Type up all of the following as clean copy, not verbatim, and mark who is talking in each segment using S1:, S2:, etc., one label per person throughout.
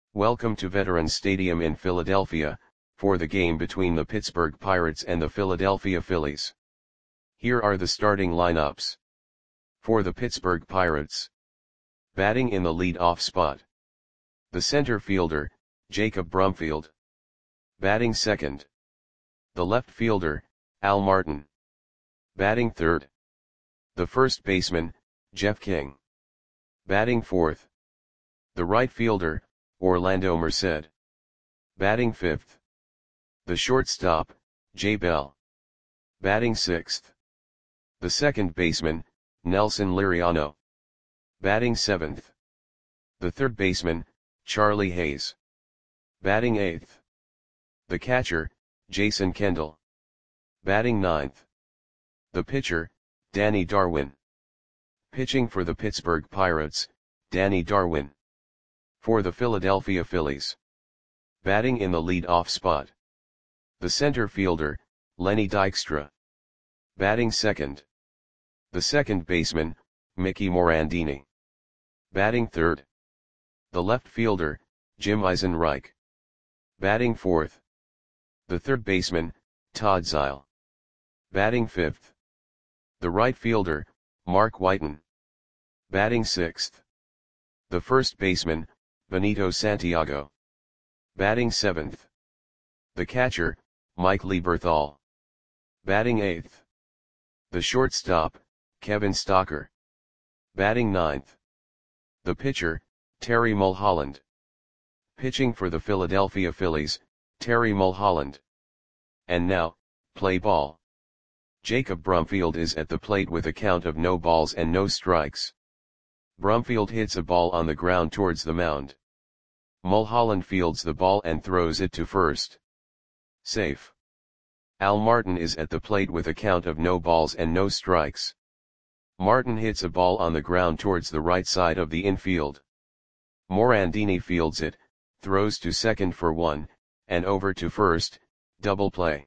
S1: Welcome to Veterans Stadium in Philadelphia, for the game between the Pittsburgh Pirates and the Philadelphia Phillies. Here are the starting lineups. For the Pittsburgh Pirates. Batting in the lead-off spot. The center fielder, Jacob Brumfield. Batting second. The left fielder, Al Martin. Batting third. The first baseman, Jeff King. Batting fourth. The right fielder, Orlando Merced. Batting fifth. The shortstop, Jay Bell. Batting sixth. The second baseman, Nelson Liriano. Batting seventh. The third baseman, Charlie Hayes. Batting eighth. The catcher, Jason Kendall. Batting ninth. The pitcher, Danny Darwin. Pitching for the Pittsburgh Pirates, Danny Darwin. For the Philadelphia Phillies. Batting in the lead-off spot. The center fielder, Lenny Dykstra. Batting second. The second baseman, Mickey Morandini. Batting third. The left fielder, Jim Eisenreich. Batting fourth. The third baseman, Todd Zeile. Batting fifth. The right fielder, Mark Whiten. Batting sixth. The first baseman, Benito Santiago. Batting seventh. The catcher, Mike Lieberthal. Batting eighth. The shortstop, Kevin Stocker. Batting ninth. The pitcher, Terry Mulholland. Pitching for the Philadelphia Phillies, Terry Mulholland. And now, play ball. Jacob Brumfield is at the plate with a count of no balls and no strikes. Brumfield hits a ball on the ground towards the mound. Mulholland fields the ball and throws it to first. Safe. Al Martin is at the plate with a count of no balls and no strikes. Martin hits a ball on the ground towards the right side of the infield. Morandini fields it, throws to second for one, and over to first, double play.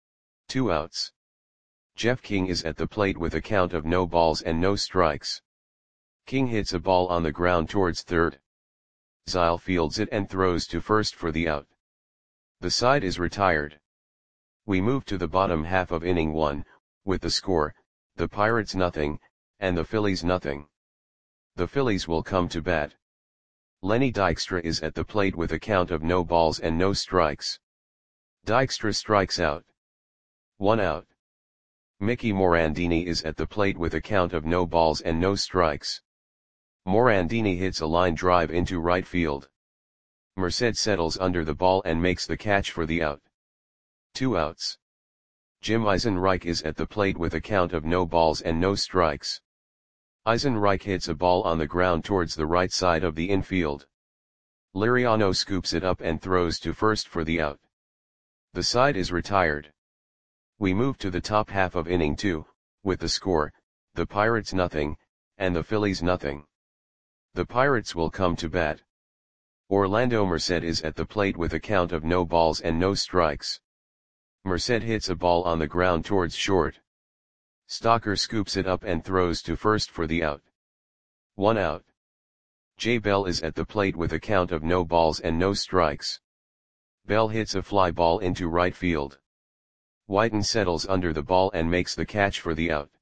S1: 2 outs. Jeff King is at the plate with a count of no balls and no strikes. King hits a ball on the ground towards third. Zeile fields it and throws to first for the out. The side is retired. We move to the bottom half of inning 1, with the score, the Pirates nothing, and the Phillies nothing. The Phillies will come to bat. Lenny Dykstra is at the plate with a count of no balls and no strikes. Dykstra strikes out. 1 out. Mickey Morandini is at the plate with a count of no balls and no strikes. Morandini hits a line drive into right field. Merced settles under the ball and makes the catch for the out. 2 outs. Jim Eisenreich is at the plate with a count of no balls and no strikes. Eisenreich hits a ball on the ground towards the right side of the infield. Liriano scoops it up and throws to first for the out. The side is retired. We move to the top half of inning 2, with the score, the Pirates nothing, and the Phillies nothing. The Pirates will come to bat. Orlando Merced is at the plate with a count of no balls and no strikes. Merced hits a ball on the ground towards short. Stocker scoops it up and throws to first for the out. 1 out. Jay Bell is at the plate with a count of no balls and no strikes. Bell hits a fly ball into right field. Whiten settles under the ball and makes the catch for the out.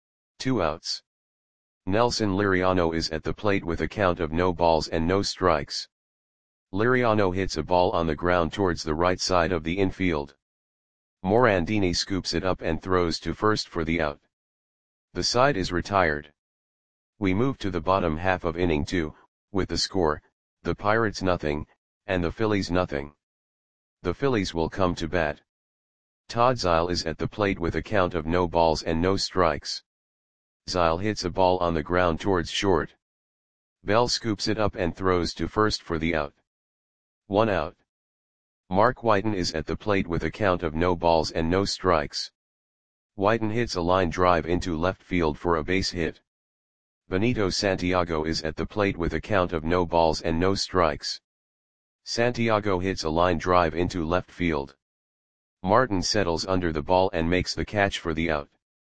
S1: 2 outs. Nelson Liriano is at the plate with a count of no balls and no strikes. Liriano hits a ball on the ground towards the right side of the infield. Morandini scoops it up and throws to first for the out. The side is retired. We move to the bottom half of inning 2, with the score, the Pirates nothing, and the Phillies nothing. The Phillies will come to bat. Todd Zeile is at the plate with a count of no balls and no strikes. Zeile hits a ball on the ground towards short. Bell scoops it up and throws to first for the out. 1 out. Mark Whiten is at the plate with a count of no balls and no strikes. Whiten hits a line drive into left field for a base hit. Benito Santiago is at the plate with a count of no balls and no strikes. Santiago hits a line drive into left field. Martin settles under the ball and makes the catch for the out.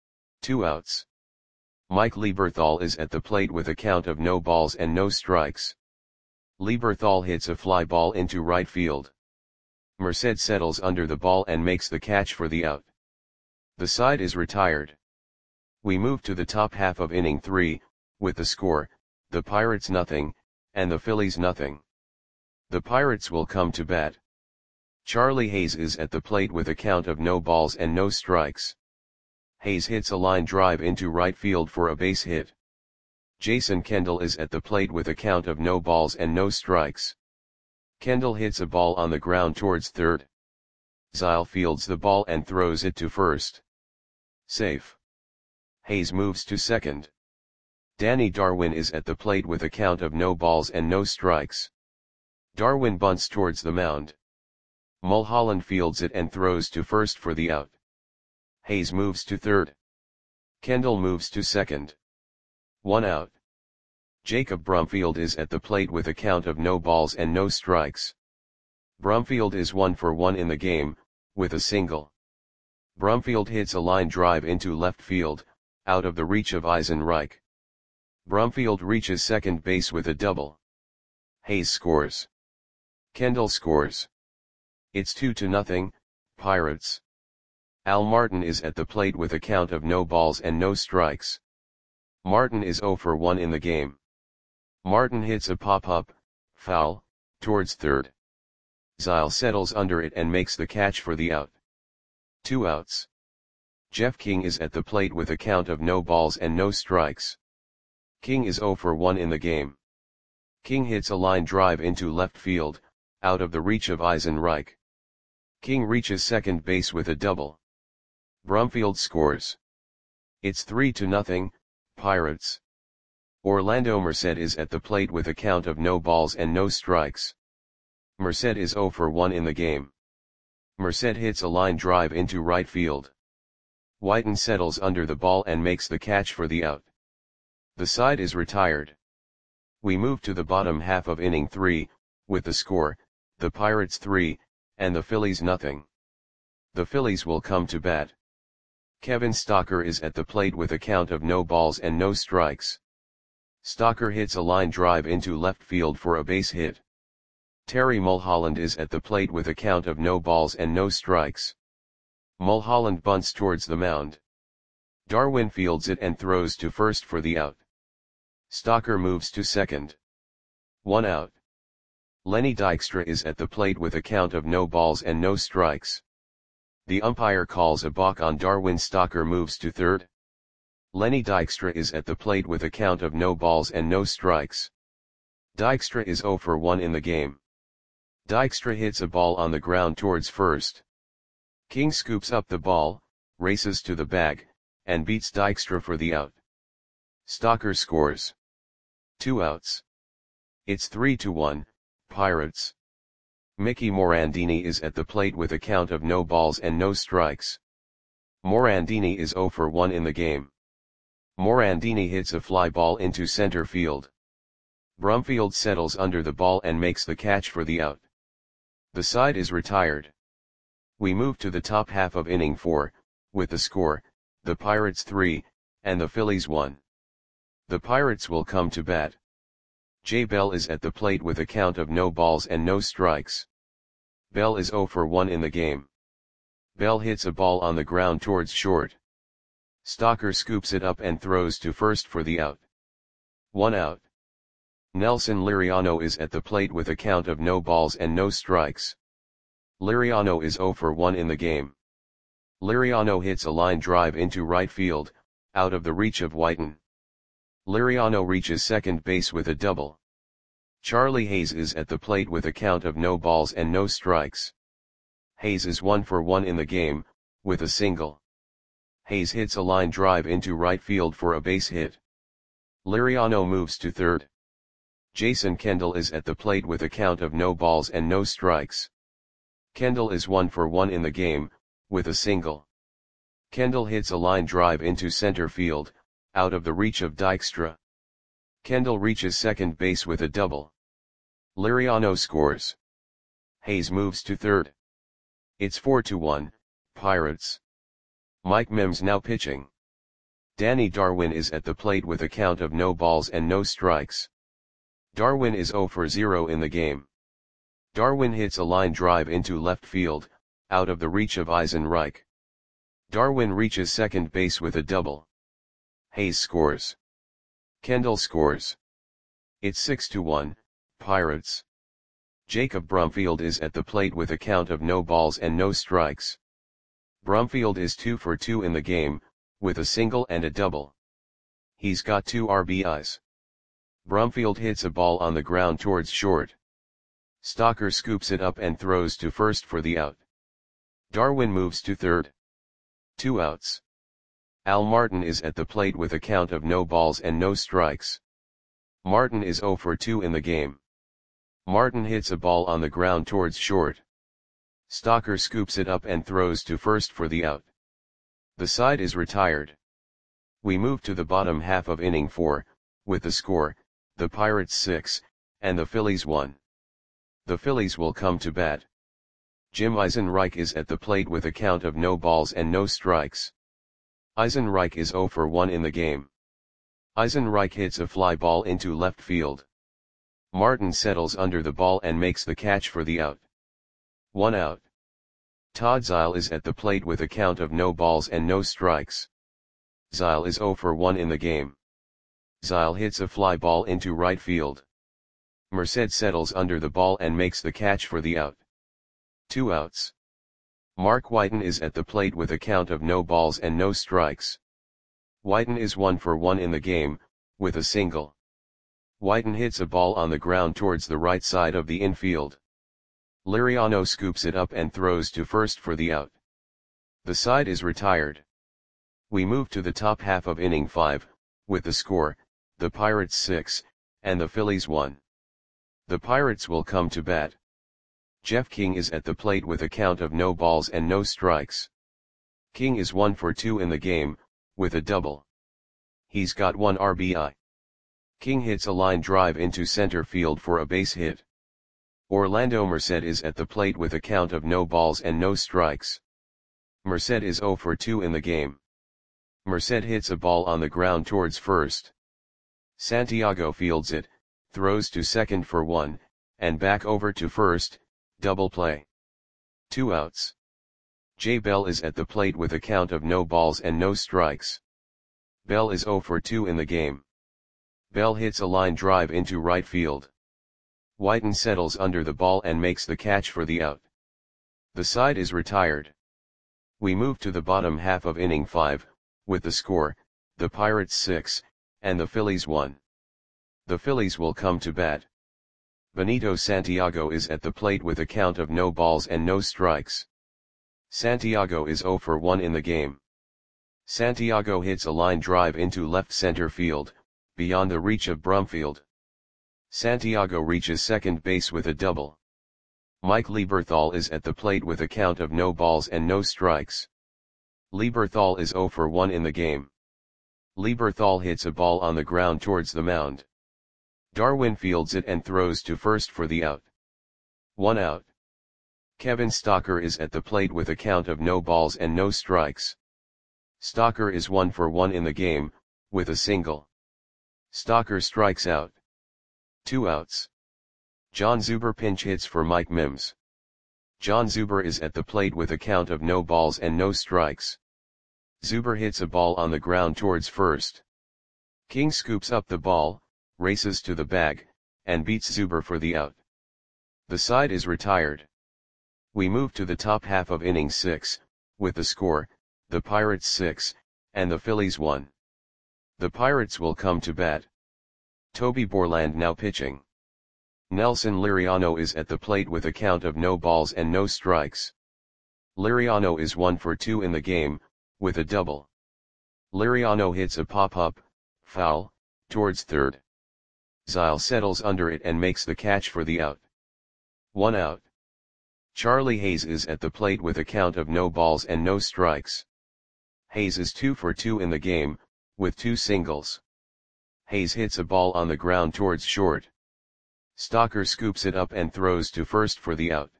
S1: 2 outs. Mike Lieberthal is at the plate with a count of no balls and no strikes. Lieberthal hits a fly ball into right field. Merced settles under the ball and makes the catch for the out. The side is retired. We move to the top half of inning 3, with the score, the Pirates nothing, and the Phillies nothing. The Pirates will come to bat. Charlie Hayes is at the plate with a count of no balls and no strikes. Hayes hits a line drive into right field for a base hit. Jason Kendall is at the plate with a count of no balls and no strikes. Kendall hits a ball on the ground towards third. Zile fields the ball and throws it to first. Safe. Hayes moves to second. Danny Darwin is at the plate with a count of no balls and no strikes. Darwin bunts towards the mound. Mulholland fields it and throws to first for the out. Hayes moves to third. Kendall moves to second. 1 out. Jacob Brumfield is at the plate with a count of no balls and no strikes. Brumfield is 1 for 1 in the game, with a single. Brumfield hits a line drive into left field, out of the reach of Eisenreich. Brumfield reaches second base with a double. Hayes scores. Kendall scores. It's 2-0, Pirates. Al Martin is at the plate with a count of no balls and no strikes. Martin is 0 for 1 in the game. Martin hits a pop-up, foul, towards third. Zile settles under it and makes the catch for the out. 2 outs. Jeff King is at the plate with a count of no balls and no strikes. King is 0 for 1 in the game. King hits a line drive into left field, out of the reach of Eisenreich. King reaches second base with a double. Brumfield scores. It's 3-0, Pirates. Orlando Merced is at the plate with a count of no balls and no strikes. Merced is 0 for 1 in the game. Merced hits a line drive into right field. Whiten settles under the ball and makes the catch for the out. The side is retired. We move to the bottom half of inning 3, with the score, the Pirates 3, and the Phillies nothing. The Phillies will come to bat. Kevin Stocker is at the plate with a count of no balls and no strikes. Stocker hits a line drive into left field for a base hit. Terry Mulholland is at the plate with a count of no balls and no strikes. Mulholland bunts towards the mound. Darwin fields it and throws to first for the out. Stocker moves to second. 1 out. Lenny Dykstra is at the plate with a count of no balls and no strikes. The umpire calls a balk on Darwin. Stocker moves to third. Lenny Dykstra is at the plate with a count of no balls and no strikes. Dykstra is 0 for 1 in the game. Dykstra hits a ball on the ground towards first. King scoops up the ball, races to the bag, and beats Dykstra for the out. Stocker scores. 2 outs. It's 3-1, Pirates. Mickey Morandini is at the plate with a count of no balls and no strikes. Morandini is 0 for 1 in the game. Morandini hits a fly ball into center field. Brumfield settles under the ball and makes the catch for the out. The side is retired. We move to the top half of inning 4, with the score, the Pirates 3, and the Phillies 1. The Pirates will come to bat. Jay Bell is at the plate with a count of no balls and no strikes. Bell is 0 for 1 in the game. Bell hits a ball on the ground towards short. Stocker scoops it up and throws to first for the out. 1 out. Nelson Liriano is at the plate with a count of no balls and no strikes. Liriano is 0 for 1 in the game. Liriano hits a line drive into right field, out of the reach of Whiten. Liriano reaches second base with a double. Charlie Hayes is at the plate with a count of no balls and no strikes. Hayes is 1 for 1 in the game, with a single. Hayes hits a line drive into right field for a base hit. Liriano moves to third. Jason Kendall is at the plate with a count of no balls and no strikes. Kendall is 1 for 1 in the game, with a single. Kendall hits a line drive into center field, out of the reach of Dykstra. Kendall reaches second base with a double. Liriano scores. Hayes moves to third. It's 4-1, Pirates. Mike Mims now pitching. Danny Darwin is at the plate with a count of no balls and no strikes. Darwin is 0 for 0 in the game. Darwin hits a line drive into left field, out of the reach of Eisenreich. Darwin reaches second base with a double. Hayes scores. Kendall scores. It's 6-1, Pirates. Jacob Brumfield is at the plate with a count of no balls and no strikes. Brumfield is 2 for 2 in the game, with a single and a double. He's got 2 RBIs. Brumfield hits a ball on the ground towards short. Stocker scoops it up and throws to first for the out. Darwin moves to third. 2 outs. Al Martin is at the plate with a count of no balls and no strikes. Martin is 0 for 2 in the game. Martin hits a ball on the ground towards short. Stocker scoops it up and throws to first for the out. The side is retired. We move to the bottom half of inning 4, with the score, the Pirates 6, and the Phillies 1. The Phillies will come to bat. Jim Eisenreich is at the plate with a count of no balls and no strikes. Eisenreich is 0 for 1 in the game. Eisenreich hits a fly ball into left field. Martin settles under the ball and makes the catch for the out. 1 out. Todd Zeile is at the plate with a count of no balls and no strikes. Zeile is 0 for 1 in the game. Zeile hits a fly ball into right field. Merced settles under the ball and makes the catch for the out. 2 outs. Mark Whiten is at the plate with a count of no balls and no strikes. Whiten is 1 for 1 in the game, with a single. Whiten hits a ball on the ground towards the right side of the infield. Liriano scoops it up and throws to first for the out. The side is retired. We move to the top half of inning 5, with the score, the Pirates 6, and the Phillies 1. The Pirates will come to bat. Jeff King is at the plate with a count of no balls and no strikes. King is 1 for 2 in the game, with a double. He's got 1 RBI. King hits a line drive into center field for a base hit. Orlando Merced is at the plate with a count of no balls and no strikes. Merced is 0 for 2 in the game. Merced hits a ball on the ground towards first. Santiago fields it, throws to second for 1, and back over to first, double play. 2 outs. Jay Bell is at the plate with a count of no balls and no strikes. Bell is 0 for 2 in the game. Bell hits a line drive into right field. Whiten settles under the ball and makes the catch for the out. The side is retired. We move to the bottom half of inning 5, with the score, the Pirates 6, and the Phillies 1. The Phillies will come to bat. Benito Santiago is at the plate with a count of no balls and no strikes. Santiago is 0 for 1 in the game. Santiago hits a line drive into left center field, beyond the reach of Brumfield. Santiago reaches second base with a double. Mike Lieberthal is at the plate with a count of no balls and no strikes. Lieberthal is 0 for 1 in the game. Lieberthal hits a ball on the ground towards the mound. Darwin fields it and throws to first for the out. 1 out. Kevin Stocker is at the plate with a count of no balls and no strikes. Stocker is 1 for 1 in the game, with a single. Stocker strikes out. 2 outs. John Zuber pinch hits for Mike Mims. John Zuber is at the plate with a count of no balls and no strikes. Zuber hits a ball on the ground towards first. King scoops up the ball, races to the bag, and beats Zuber for the out. The side is retired. We move to the top half of inning 6, with the score, the Pirates 6, and the Phillies 1. The Pirates will come to bat. Toby Borland now pitching. Nelson Liriano is at the plate with a count of no balls and no strikes. Liriano is 1 for 2 in the game, with a double. Liriano hits a pop-up, foul, towards third. Zeile settles under it and makes the catch for the out. 1 out. Charlie Hayes is at the plate with a count of no balls and no strikes. Hayes is 2 for 2 in the game, with 2 singles. Hayes hits a ball on the ground towards short. Stocker scoops it up and throws to first for the out.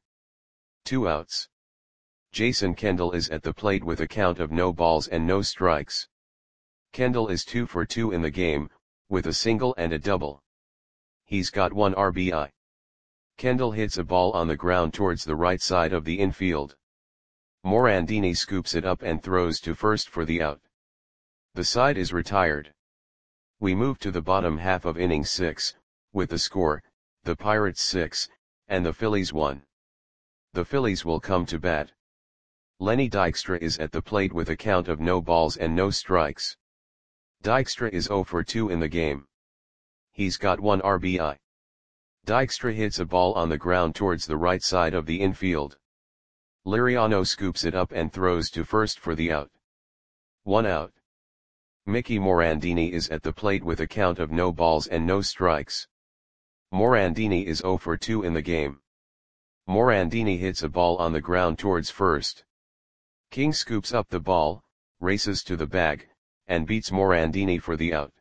S1: 2 outs. Jason Kendall is at the plate with a count of no balls and no strikes. Kendall is 2 for 2 in the game, with a single and a double. He's got 1 RBI. Kendall hits a ball on the ground towards the right side of the infield. Morandini scoops it up and throws to first for the out. The side is retired. We move to the bottom half of inning 6, with the score, the Pirates 6, and the Phillies 1. The Phillies will come to bat. Lenny Dykstra is at the plate with a count of no balls and no strikes. Dykstra is 0 for 2 in the game. He's got 1 RBI. Dykstra hits a ball on the ground towards the right side of the infield. Liriano scoops it up and throws to first for the out. 1 out. Mickey Morandini is at the plate with a count of no balls and no strikes. Morandini is 0 for 2 in the game. Morandini hits a ball on the ground towards first. King scoops up the ball, races to the bag, and beats Morandini for the out.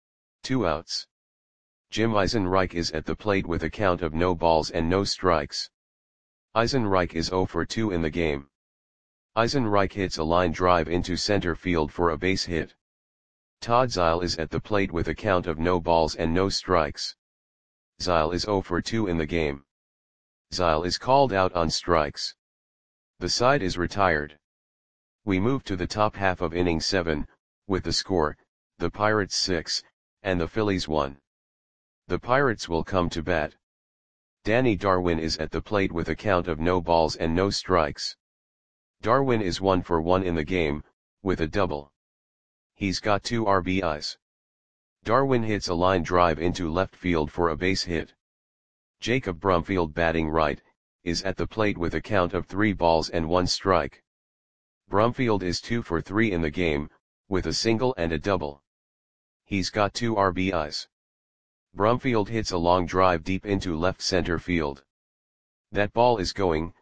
S1: 2 outs. Jim Eisenreich is at the plate with a count of no balls and no strikes. Eisenreich is 0 for 2 in the game. Eisenreich hits a line drive into center field for a base hit. Todd Zeile is at the plate with a count of no balls and no strikes. Zeile is 0 for 2 in the game. Zeile is called out on strikes. The side is retired. We move to the top half of inning 7, with the score, the Pirates 6, and the Phillies 1. The Pirates will come to bat. Danny Darwin is at the plate with a count of no balls and no strikes. Darwin is 1 for 1 in the game, with a double. He's got 2 RBIs. Darwin hits a line drive into left field for a base hit. Jacob Brumfield, batting right, is at the plate with a count of 3 balls and 1 strike. Brumfield is 2 for 3 in the game, with a single and a double. He's got 2 RBIs. Brumfield hits a long drive deep into left center field. That ball is gone.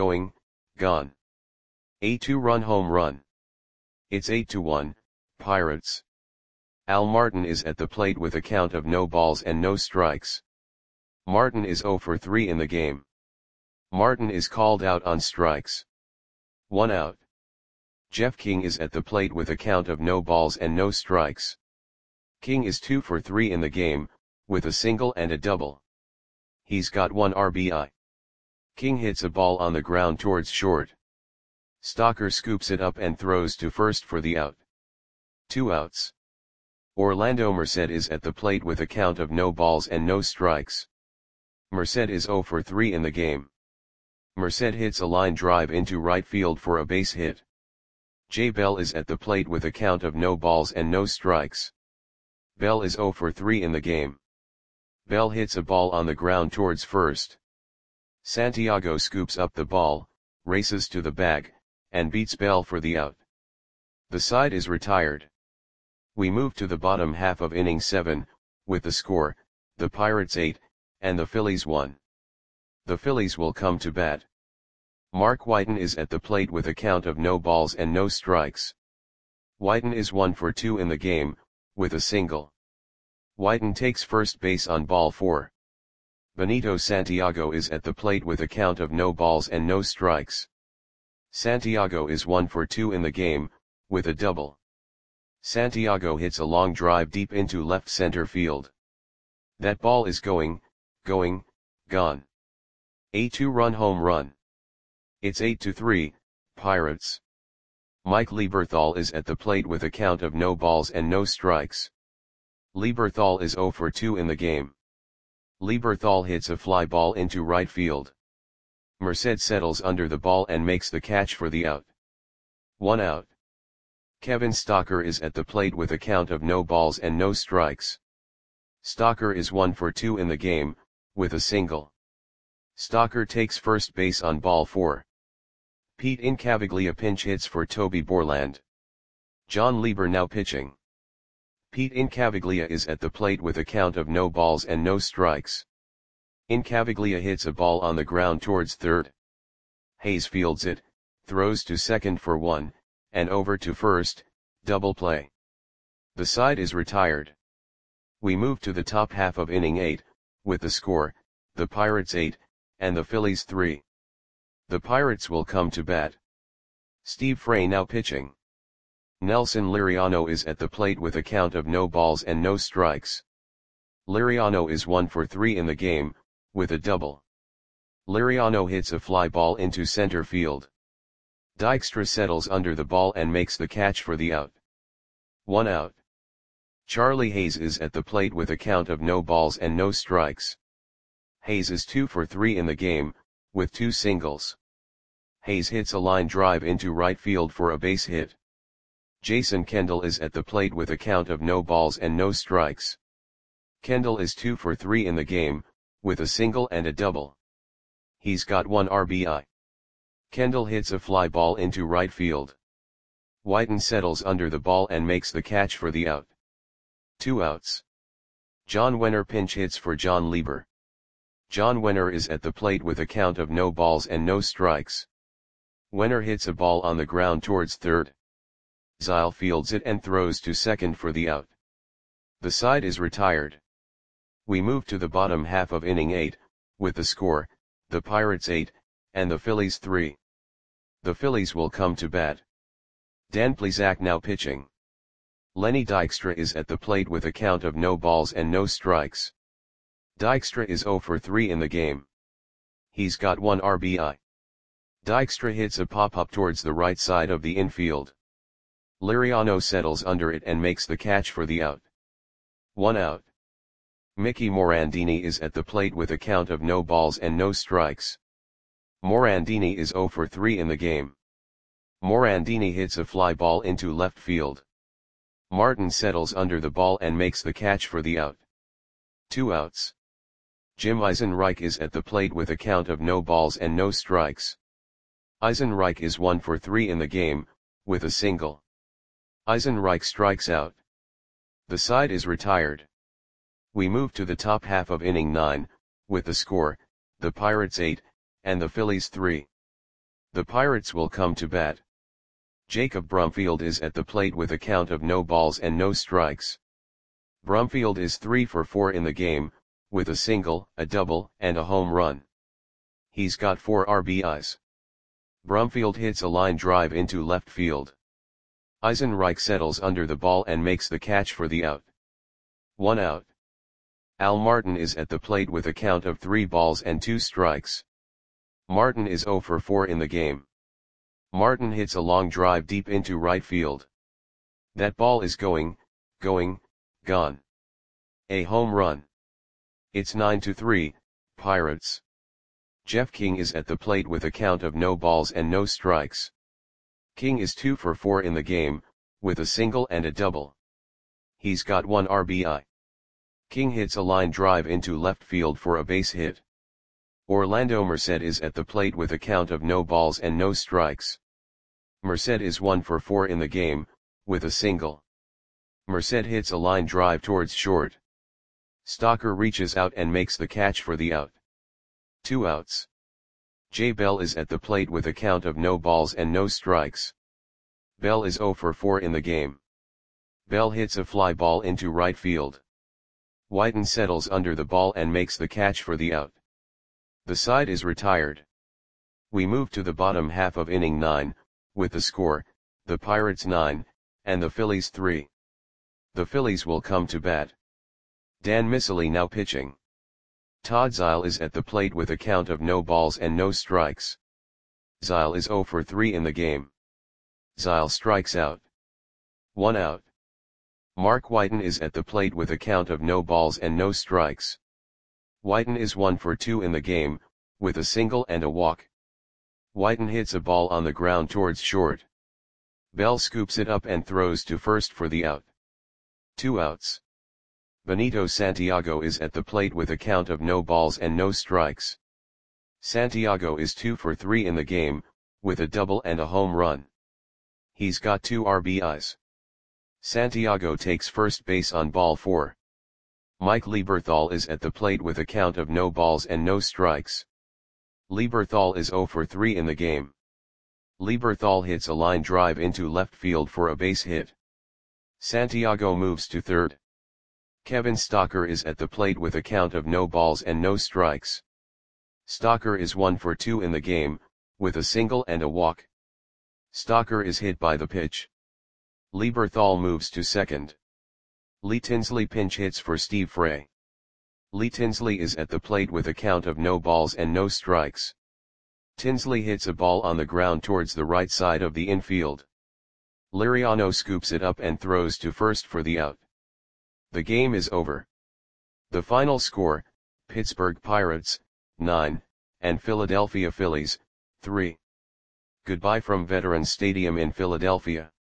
S1: A 2-run home run. It's 8-1, Pirates. Al Martin is at the plate with a count of no balls and no strikes. Martin is 0 for 3 in the game. Martin is called out on strikes. 1 out. Jeff King is at the plate with a count of no balls and no strikes. King is 2 for 3 in the game, with a single and a double. He's got 1 RBI. King hits a ball on the ground towards short. Stalker scoops it up and throws to first for the out. 2 outs. Orlando Merced is at the plate with a count of no balls and no strikes. Merced is 0 for 3 in the game. Merced hits a line drive into right field for a base hit. Jay Bell is at the plate with a count of no balls and no strikes. Bell is 0 for 3 in the game. Bell hits a ball on the ground towards first. Santiago scoops up the ball, races to the bag, and beats Bell for the out. The side is retired. We move to the bottom half of inning 7, with the score, the Pirates 8, and the Phillies 1. The Phillies will come to bat. Mark Whiten is at the plate with a count of no balls and no strikes. Whiten is 1 for 2 in the game, with a single. Whiten takes first base on ball 4. Benito Santiago is at the plate with a count of no balls and no strikes. Santiago is 1 for 2 in the game, with a double. Santiago hits a long drive deep into left center field. That ball is gone. A 2-run home run. It's 8-3, Pirates. Mike Lieberthal is at the plate with a count of no balls and no strikes. Lieberthal is 0 for 2 in the game. Lieberthal hits a fly ball into right field. Merced settles under the ball and makes the catch for the out. 1 out. Kevin Stalker is at the plate with a count of no balls and no strikes. Stalker is 1 for 2 in the game, with a single. Stalker takes first base on ball 4. Pete Incaviglia pinch hits for Toby Borland. John Lieber now pitching. Pete Incaviglia is at the plate with a count of no balls and no strikes. Incaviglia hits a ball on the ground towards third. Hayes fields it, throws to second for 1, and over to first, double play. The side is retired. We move to the top half of inning 8, with the score, the Pirates 8, and the Phillies 3. The Pirates will come to bat. Steve Frey now pitching. Nelson Liriano is at the plate with a count of no balls and no strikes. Liriano is 1 for 3 in the game, with a double. Liriano hits a fly ball into center field. Dykstra settles under the ball and makes the catch for the out. 1 out. Charlie Hayes is at the plate with a count of no balls and no strikes. Hayes is 2 for 3 in the game, with 2 singles. Hayes hits a line drive into right field for a base hit. Jason Kendall is at the plate with a count of no balls and no strikes. Kendall is 2 for 3 in the game, with a single and a double. He's got 1 RBI. Kendall hits a fly ball into right field. Whiten settles under the ball and makes the catch for the out. 2 outs. John Wenner pinch hits for John Lieber. John Wenner is at the plate with a count of no balls and no strikes. Wenner hits a ball on the ground towards third. Zile fields it and throws to second for the out. The side is retired. We move to the bottom half of inning 8, with the score, the Pirates 8, and the Phillies 3. The Phillies will come to bat. Dan Plesac now pitching. Lenny Dykstra is at the plate with a count of no balls and no strikes. Dykstra is 0 for 3 in the game. He's got 1 RBI. Dykstra hits a pop-up towards the right side of the infield. Liriano settles under it and makes the catch for the out. 1 out. Mickey Morandini is at the plate with a count of no balls and no strikes. Morandini is 0 for 3 in the game. Morandini hits a fly ball into left field. Martin settles under the ball and makes the catch for the out. 2 outs. Jim Eisenreich is at the plate with a count of no balls and no strikes. Eisenreich is 1 for 3 in the game, with a single. Eisenreich strikes out. The side is retired. We move to the top half of inning 9, with the score, the Pirates 8, and the Phillies 3. The Pirates will come to bat. Jacob Brumfield is at the plate with a count of no balls and no strikes. Brumfield is 3 for 4 in the game, with a single, a double, and a home run. He's got 4 RBIs. Brumfield hits a line drive into left field. Eisenreich settles under the ball and makes the catch for the out. 1 out. Al Martin is at the plate with a count of 3 balls and 2 strikes. Martin is 0 for 4 in the game. Martin hits a long drive deep into right field. That ball is gone. A home run. It's 9-3, Pirates. Jeff King is at the plate with a count of no balls and no strikes. King is 2 for 4 in the game, with a single and a double. He's got 1 RBI. King hits a line drive into left field for a base hit. Orlando Merced is at the plate with a count of no balls and no strikes. Merced is 1 for 4 in the game, with a single. Merced hits a line drive towards short. Stalker reaches out and makes the catch for the out. 2 outs. Jay Bell is at the plate with a count of no balls and no strikes. Bell is 0 for 4 in the game. Bell hits a fly ball into right field. Whiten settles under the ball and makes the catch for the out. The side is retired. We move to the bottom half of inning 9, with the score, the Pirates 9, and the Phillies 3. The Phillies will come to bat. Dan Miceli now pitching. Todd Zile is at the plate with a count of no balls and no strikes. Zile is 0 for 3 in the game. Zile strikes out. 1 out. Mark Whiten is at the plate with a count of no balls and no strikes. Whiten is 1 for 2 in the game, with a single and a walk. Whiten hits a ball on the ground towards short. Bell scoops it up and throws to first for the out. 2 outs. Benito Santiago is at the plate with a count of no balls and no strikes. Santiago is 2 for 3 in the game, with a double and a home run. He's got 2 RBIs. Santiago takes first base on ball 4. Mike Lieberthal is at the plate with a count of no balls and no strikes. Lieberthal is 0 for 3 in the game. Lieberthal hits a line drive into left field for a base hit. Santiago moves to third. Kevin Stalker is at the plate with a count of no balls and no strikes. Stalker is 1 for 2 in the game, with a single and a walk. Stalker is hit by the pitch. Lieberthal moves to second. Lee Tinsley pinch hits for Steve Frey. Lee Tinsley is at the plate with a count of no balls and no strikes. Tinsley hits a ball on the ground towards the right side of the infield. Liriano scoops it up and throws to first for the out. The game is over. The final score, Pittsburgh Pirates, 9, and Philadelphia Phillies, 3. Goodbye from Veterans Stadium in Philadelphia.